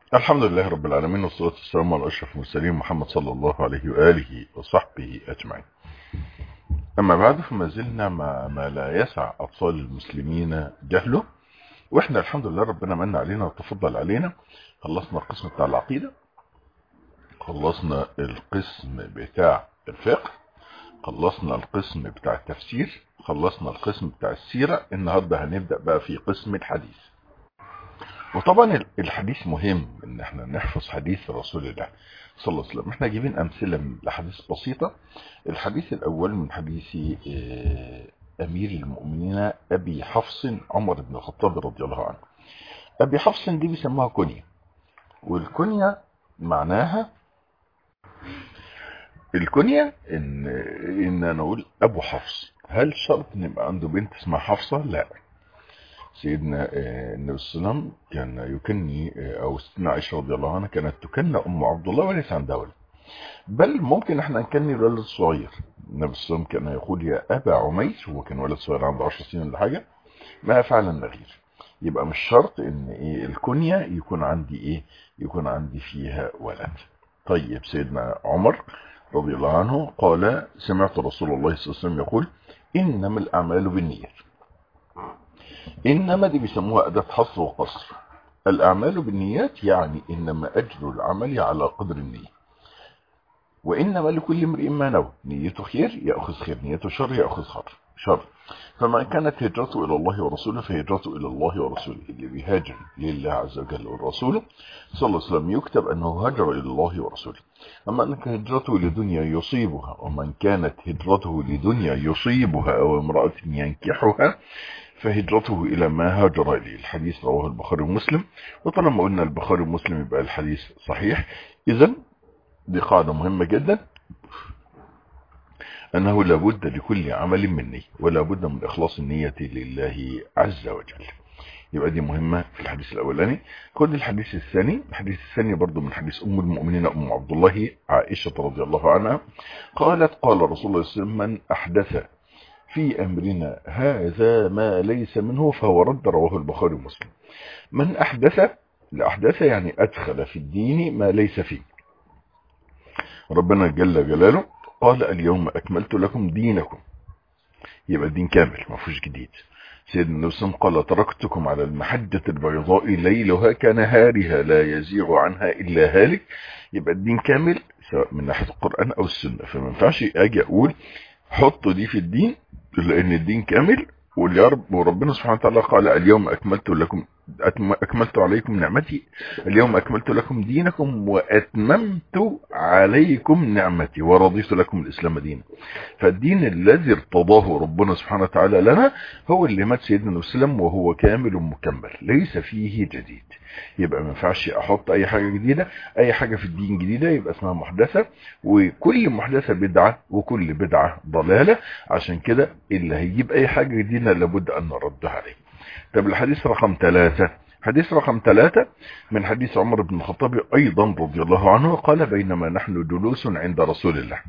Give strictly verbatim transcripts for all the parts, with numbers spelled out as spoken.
الحمد لله رب العالمين، والصلاة والسلام على أشرف المرسلين محمد صلى الله عليه وآله وصحبه أجمعين. أما بعد، فما زلنا مع ما لا يسع أطفال المسلمين جهله، وإحنا الحمد لله ربنا من علينا وتفضل علينا. خلصنا القسم بتاع العقيدة، خلصنا القسم بتاع الفقه، خلصنا القسم بتاع التفسير، خلصنا القسم بتاع السيرة. النهاردة هنبدأ بقى في قسم الحديث. وطبعا الحديث مهم ان احنا نحفظ حديث رسول الله صلى الله عليه وسلم. احنا جايبين امثله من الاحاديث بسيطه. الحديث الاول من حديث آه، امير المؤمنين ابي حفص عمر بن الخطاب رضي الله عنه. ابي حفص دي بيسموها كنيه، والكنيه معناها الكنيه ان ان انا اقول ابو حفص. هل شرط ان يبقى عنده بنت اسمها حفصه؟ لا. سيدنا آه، النبي صلى الله عليه وسلم كان يكني آه، او ستنا عائشه رضي الله عنها كانت تكنى ام عبد الله وليس عندها ولد، بل ممكن احنا نكني الولد الصغير. النبي صلى الله عليه وسلم كان يقول يا ابا عمير، هو كان ولد صغير عنده عشر سنين ولا حاجه، ما فعل النغير. يبقى مش شرط ان ايه الكنيه يكون عندي ايه يكون عندي فيها ولد. طيب، سيدنا عمر رضي الله عنه قال سمعت رسول الله صلى الله عليه وسلم يقول انما الاعمال بالنيات. إنما دي بيسموها أداة حصر وقصر. الأعمال بالنيات يعني إنما أجر العمل على قدر النية، وإنما لكل امرئ ما نوى. نيته خير يأخذ خير، نيته شر يأخذ خير شر. فمن كانت هجرته إلى الله ورسوله فهجرته إلى الله ورسوله. اللي بيهاجر لله عز وجل والرسول صلى الله عليه وسلم يكتب أنه هاجر إلى الله ورسوله. أما أنك هجرته لدنيا يصيبها، ومن كانت هجرته لدنيا يصيبها أو امرأة ينكحها فهجرته إلى ما هاجر إليه. الحديث رواه البخاري ومسلم، وطالما قلنا البخاري ومسلم يبقى الحديث صحيح. إذن دي قاعدة مهمة جدا، أنه لابد لكل عمل من نية، ولا بد من إخلاص النية لله عز وجل. يبقى دي مهمة في الحديث الأولاني. خد الحديث الثاني. الحديث الثاني برضو من حديث أم المؤمنين أم عبد الله عائشة رضي الله عنها قالت قال رسول الله صلى الله عليه وسلم من أحدث في أمرنا هذا ما ليس منه فهو رد. رواه البخاري ومسلم. من أحدث، الأحدث يعني أدخل في الدين ما ليس فيه. ربنا جل جلاله قال اليوم أكملت لكم دينكم، يبقى الدين كامل ما فيهوش جديد. سيدنا النبي صلى الله عليه وسلم قال تركتكم على المحجة البيضاء ليلها كنهارها لا يزيغ عنها إلا هالك. يبقى الدين كامل سواء من ناحية القرآن أو السنة. فما ينفعش أجي أقول حطوا دي في الدين لأن الدين كامل، واللي رب وربنا سبحانه وتعالى قال اليوم أكملت لكم أكملت عليكم نعمتي، اليوم أكملت لكم دينكم وأتممت عليكم نعمتي ورضيت لكم الإسلام دينا. فالدين الذي ارتضاه ربنا سبحانه وتعالى لنا هو اللي مات سيدنا النبي صلى الله عليه وسلم وهو كامل مكمل ليس فيه جديد. يبقى ما ينفعش احط اي حاجه جديده. اي حاجه في الدين جديده يبقى اسمها محدثه، وكل محدثه بدعه وكل بدعه ضلاله. عشان كده اللي هيجيب اي حاجه جديده لابد ان نردها عليه. طب الحديث رقم ثلاثة. حديث رقم ثلاثة من حديث عمر بن الخطاب ايضا رضي الله عنه قال بينما نحن جلوس عند رسول الله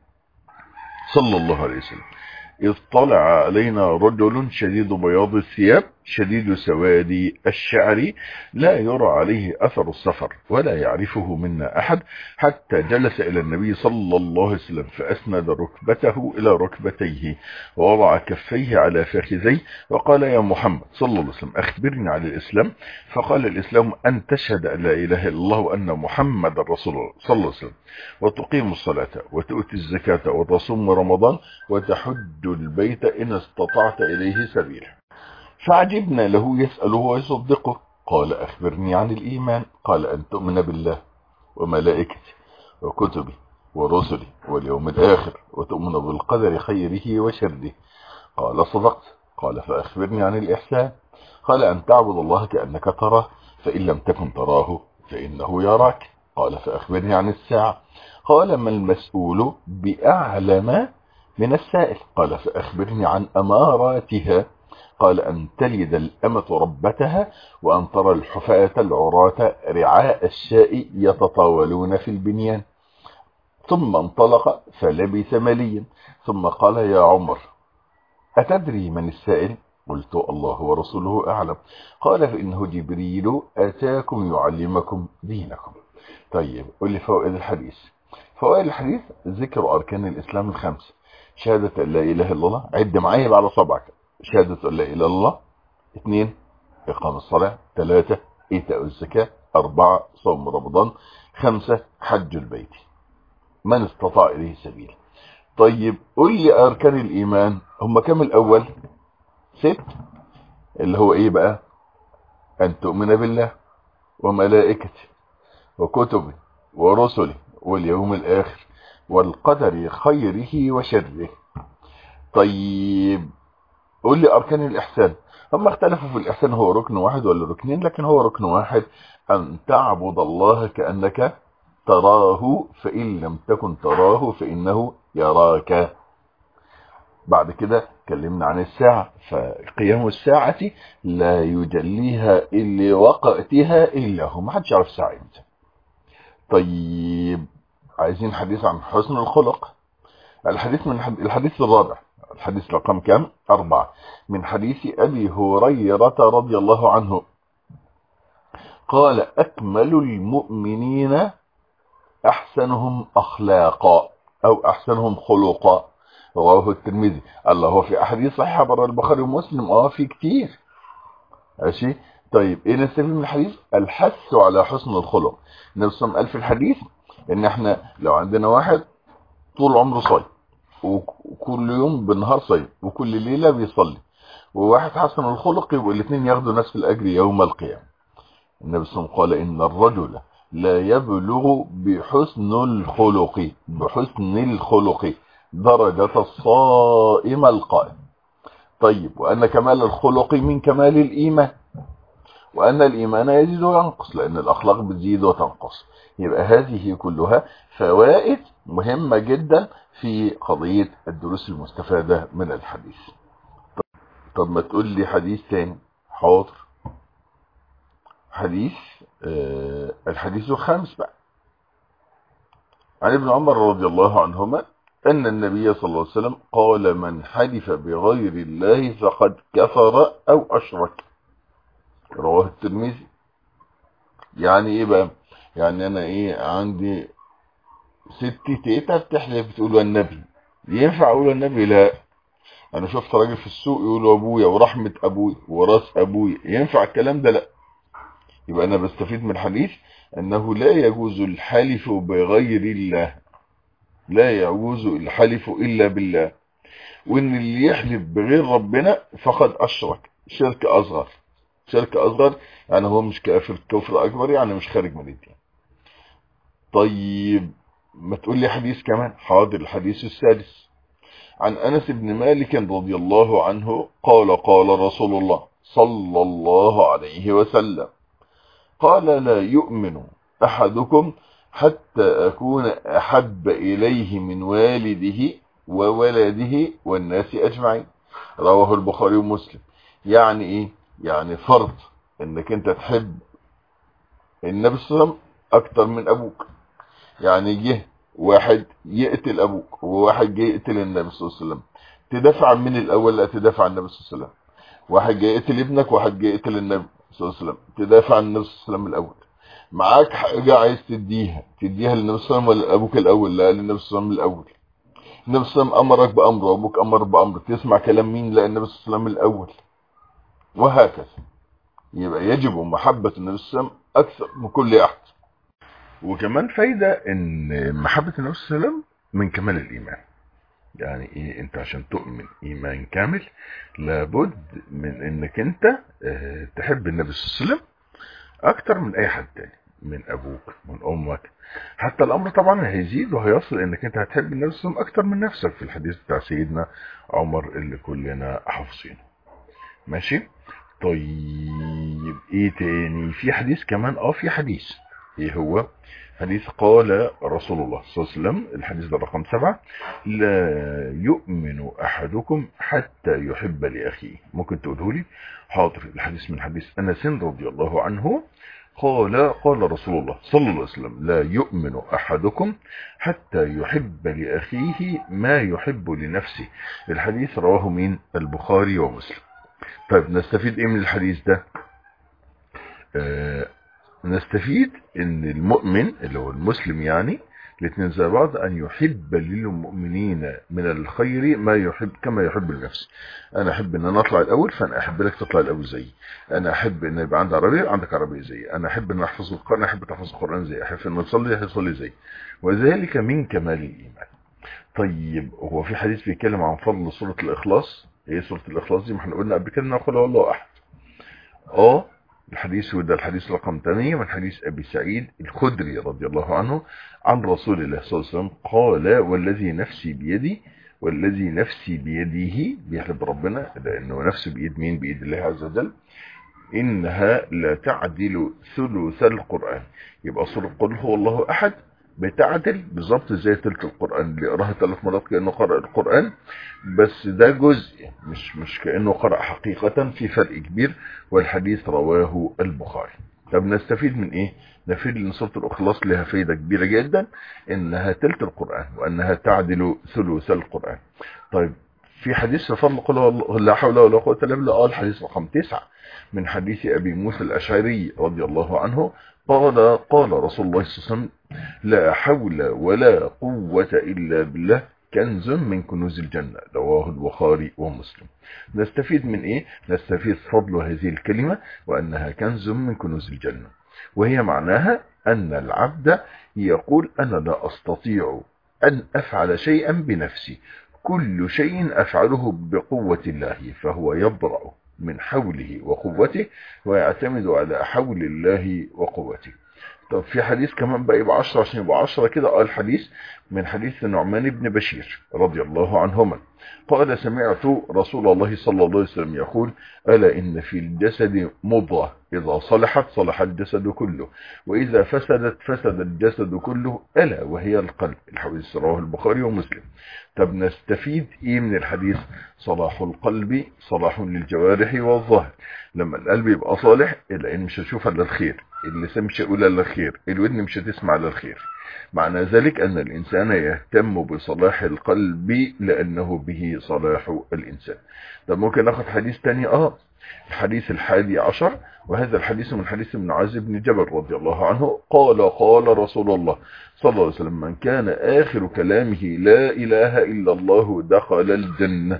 صلى الله عليه وسلم إذ طلع علينا رجل شديد بياض الثياب شديد سواد الشعر لا يرى عليه أثر السفر ولا يعرفه منا أحد، حتى جلس إلى النبي صلى الله عليه وسلم فأسند ركبته إلى ركبتيه ووضع كفيه على فخذيه وقال يا محمد صلى الله عليه وسلم أخبرني عن الإسلام. فقال الإسلام أن تشهد أن لا إله إلا الله وأن محمد رسول الله صلى الله عليه وسلم وتقيم الصلاة وتؤتي الزكاة وتصوم رمضان وتحج البيت إن استطعت إليه سبيلا. فعجبنا له يسأله ويصدقه. قال أخبرني عن الإيمان. قال أن تؤمن بالله وملائكته وكتبه ورسله واليوم الآخر وتؤمن بالقدر خيره وشره. قال صدقت. قال فأخبرني عن الإحسان. قال أن تعبد الله كأنك تراه فإن لم تكن تراه فإنه يراك. قال فأخبرني عن الساعة. قال ما المسؤول بأعلم من السائل. قال فأخبرني عن أماراتها. قال أن تلد الأمة ربتها وأن ترى الحفاة العراة رعاء الشاء يتطاولون في البنيان. ثم انطلق فلبث مليا ثم قال يا عمر أتدري من السائل؟ قلت الله ورسوله أعلم. قال فإنه جبريل أتاكم يعلمكم دينكم. طيب قل لي فوائد الحديث. فوائد الحديث: ذكر أركان الإسلام الخمس: شهادة أن لا إله إلا الله، عد معايا على صبعك: شهادة أن لا إله إلا الله. اثنين: إقام الصلاة. ثلاثة: إيتاء الزكاة. أربعة: صوم رمضان. خمسة: حج البيت من استطاع إليه سبيل. طيب قل لي أركان الإيمان هم كم الأول؟ ست، اللي هو إيه بقى؟ أن تؤمن بالله وملائكته وكتبه ورسله واليوم الآخر والقدر خيره وشره. طيب قل لي أركان الإحسان. هم اختلفوا في الإحسان هو ركن واحد ولا ركنين، لكن هو ركن واحد: أن تعبد الله كأنك تراه فإن لم تكن تراه فإنه يراك. بعد كده اتكلمنا عن الساعة، فقيام الساعة لا يجليها إلا وقتها إلا هو، محدش يعرف الساعة امتى. طيب عايزين حديث عن حسن الخلق. الحديث من الحديث الرابع، الحديث رقم كام؟ أربعة، من حديث أبي هريرة رضي الله عنه قال: أكمل المؤمنين أحسنهم أخلاقا أو أحسنهم خلقا، رواه الترمذي. الله، هو في أحاديث صحيحة بره البخاري ومسلم؟ اه في كتير. ماشي. طيب ايه نستفيد من الحديث؟ الحث على حسن الخلق. النبي صلى الله عليه وسلم قال في الحديث ان احنا لو عندنا واحد طول عمره صايم وكل يوم بالنهار صايم وكل ليلة بيصلي، وواحد حسن الخلق، يبقوا الاثنين ياخدوا نفس الاجر يوم القيامة. النبي صلى الله عليه وسلم قال: ان الرجل لا يبلغ بحسن الخلق بحسن الخلق درجة الصائم القائم. طيب وأن كمال الخلق من كمال الإيمان، وأن الإيمان يزيد وينقص لأن الأخلاق بتزيد وتنقص. يبقى هذه كلها فوائد مهمة جدا في قضية الدروس المستفادة من الحديث. طب ما تقول لي حديث تاني. حاضر. حديث آه الحديث الخامس بقى، عن ابن عمر رضي الله عنهما أن النبي صلى الله عليه وسلم قال: من حلف بغير الله فقد كفر أو أشرك، رواه الترمذي. يعني ايه بقى؟ يعني انا ايه، عندي ست تيتا بتحلف بتقول النبي، ينفع اقول النبي؟ لا. انا شفت راجل في السوق يقول ابويا ورحمة ابويا وراس ابويا، ينفع الكلام ده؟ لا. يبقى انا بستفيد من الحديث انه لا يجوز الحلف بغير الله، لا يجوز الحلف الا بالله، وان اللي يحلف بغير ربنا فقد اشرك شرك اصغر. شرك اصغر يعني هو مش كافر، كفر اكبر يعني مش خارج من الدين. طيب ما تقول لي حديث كمان. حاضر. الحديث السادس، عن انس بن مالك رضي الله عنه قال: قال رسول الله صلى الله عليه وسلم: قال: لا يؤمن احدكم حتى اكون احب اليه من والده وولده والناس اجمعين، رواه البخاري ومسلم. يعني ايه؟ يعني فرض انك انت تحب النبي صلى الله عليه وسلم اكتر من ابوك. يعني جه واحد يقتل ابوك وواحد جه يقتل النبي صلى الله عليه وسلم، تدافع عن مين الاول؟ لا، تدافع عن النبي صلى الله عليه وسلم. واحد جه يقتل ابنك وواحد جه يقتل النبي صلى الله عليه وسلم، تدافع عن النبي صلى الله عليه وسلم الاول. معاك حاجه عايز تديها، تديها للنبي صلى الله عليه وسلم ولا لابوك الاول؟ لا، للنبي صلى الله عليه وسلم الاول. النبي صلى الله عليه وسلم امرك بامر وابوك امر بامر، تسمع كلام مين؟ لا، النبي صلى الله عليه وسلم الاول، وهكذا. يبقى يجب محبه النبي صلى الله عليه وسلم اكثر من كل احد. وكمان فايدة ان محبة النبي صلى الله عليه وسلم من كمال الايمان. يعني ايه؟ انت عشان تؤمن ايمان كامل لابد من انك انت اه تحب النبي صلى الله عليه وسلم اكتر من اي حد تاني، من ابوك من امك. حتى الامر طبعا هيزيد وهيصل انك انت هتحب النبي صلى الله عليه وسلم اكتر من نفسك، في الحديث بتاع سيدنا عمر اللي كلنا حافظينه. ماشي. طيب ايه تاني؟ في حديث كمان. اه في حديث. ايه هو؟ حديث قال رسول الله صلى الله عليه وسلم، الحديث ده رقم سبعة: لا يؤمن احدكم حتى يحب لاخيه. ممكن تقوله لي؟ حاضر. الحديث من حديث انس رضي الله عنه قال: قال رسول الله صلى الله عليه وسلم: لا يؤمن احدكم حتى يحب لاخيه ما يحب لنفسه. الحديث رواه من البخاري ومسلم. طيب نستفيد ايه من الحديث ده؟ آه نستفيد ان المؤمن اللي هو المسلم يعني الاثنين زي بعض، ان يحب للمؤمنين من الخير ما يحب كما يحب لنفسه. انا احب ان انا اطلع الاول، فانا احب لك تطلع الاول زيي. انا احب ان يبقى عندي عربيه، عندك عربيه زيي. انا احب ان احفظ القران، احب تحفظ القران زيي. احب ان اصلي، اصلي زيي. وذلك من كمال الايمان. طيب هو في حديث بيتكلم عن فضل سوره الاخلاص. ايه سوره الاخلاص دي؟ ما احنا قلنا قبل كده ان قل هو الله احد. اه الحديث وده الحديث رقم ثمانية من حديث ابي سعيد الخدري رضي الله عنه عن رسول الله صلى الله عليه وسلم قال: والذي نفسي بيدي، والذي نفسي بيده، بيحلف بربنا لانه نفسه بايد مين؟ بايد الله عز وجل. انها لا تعدل ثلث القرآن. يبقى سورة قل هو الله احد بتعدل بالظبط زي تلك القرآن اللي يقراها ثلاث مرات كأنه قرأ القرآن، بس ده جزء مش مش كأنه قرأ حقيقة، في فرق كبير. والحديث رواه البخاري. طب نستفيد من ايه؟ نستفيد ان سورة الاخلاص لها فايدة كبيرة جدا، انها تلت القرآن وانها تعدل ثلث القرآن. طيب في حديث في فضل قل لا حول ولا قوة الا بالله، اه الحديث رقم تسعة من حديث ابي موسى الاشعري رضي الله عنه قال: قال رسول الله صلى الله عليه وسلم: لا حول ولا قوة الا بالله كنز من كنوز الجنة. رواه البخاري ومسلم. نستفيد من ايه؟ نستفيد فضل هذه الكلمة وانها كنز من كنوز الجنة، وهي معناها ان العبد يقول: انا لا استطيع ان افعل شيئا بنفسي، كل شيء افعله بقوة الله، فهو يبرأ من حوله وقوته ويعتمد على حول الله وقوته. طب في حديث كمان بقى يبقى عشرة عشان يبقى عشرة كده. قال الحديث من حديث النعمان بن بشير رضي الله عنهما قال: سمعت رسول الله صلى الله عليه وسلم يقول: ألا إن في الجسد مضغة إذا صلحت صلح الجسد كله، وإذا فسدت فسد الجسد كله، ألا وهي القلب. الحديث رواه البخاري ومسلم. طب نستفيد إيه من الحديث؟ صلاح القلب صلاح للجوارح والظهر. لما القلب يبقى صالح العين مش هتشوف الا الخير، اللسان مش هيقول الا الخير، الودن مش هتسمع الا الخير. معنى ذلك ان الانسان يهتم بصلاح القلب لانه به صلاح الانسان. طب ممكن ناخد حديث تاني. اه الحديث الحادي عشر، وهذا الحديث من حديث ابن معاذ بن جبل رضي الله عنه قال: قال رسول الله صلى الله عليه وسلم: من كان آخر كلامه لا إله إلا الله دخل الجنة.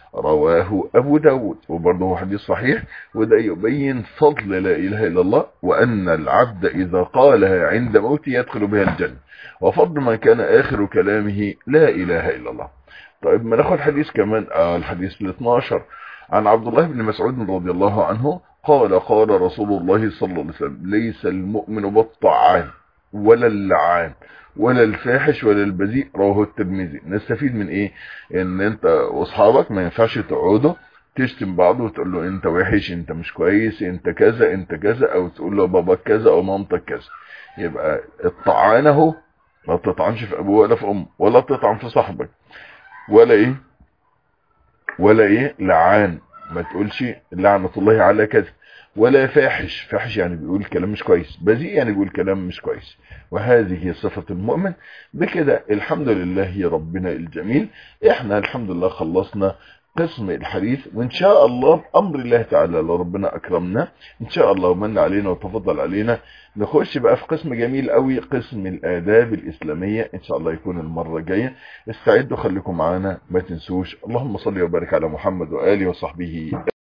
رواه أبو داود، وبرضه حديث صحيح. وده يبين فضل لا إله إلا الله، وأن العبد إذا قالها عند موته يدخل بها الجنة، وفضل من كان آخر كلامه لا إله إلا الله. طيب ما ناخد حديث كمان. آه الحديث الاثناشر عن عبد الله بن مسعود رضي الله عنه قال: قال رسول الله صلى الله عليه وسلم: ليس المؤمن بالطعان ولا اللعان ولا الفاحش ولا البذيء. رواه الترمذي. نستفيد من ايه؟ ان انت واصحابك ما ينفعش تقعدوا تشتم بعض وتقول له انت وحش، انت مش كويس، انت كذا انت كذا، او تقول له باباك كذا او مامتك كذا. يبقى الطعان اهو، ما تطعنش في ابوه ولا في امه، ولا تطعن في صاحبك، ولا ايه ولا ايه لعان، ما تقولش لعنة الله على كذا. ولا فاحش، فاحش يعني بيقول كلام مش كويس. بذيء يعني بيقول كلام مش كويس. وهذه هي صفة المؤمن. بكده الحمد لله ربنا الجميل، احنا الحمد لله خلصنا قسم الحديث، وان شاء الله بامر الله تعالى لو ربنا اكرمنا ان شاء الله ومن علينا وتفضل علينا نخش بقى في قسم جميل قوي، قسم الاداب الاسلامية. ان شاء الله يكون المرة الجاية. استعدوا خليكم معانا، ما تنسوش. اللهم صل وبارك على محمد وآله وصحبه.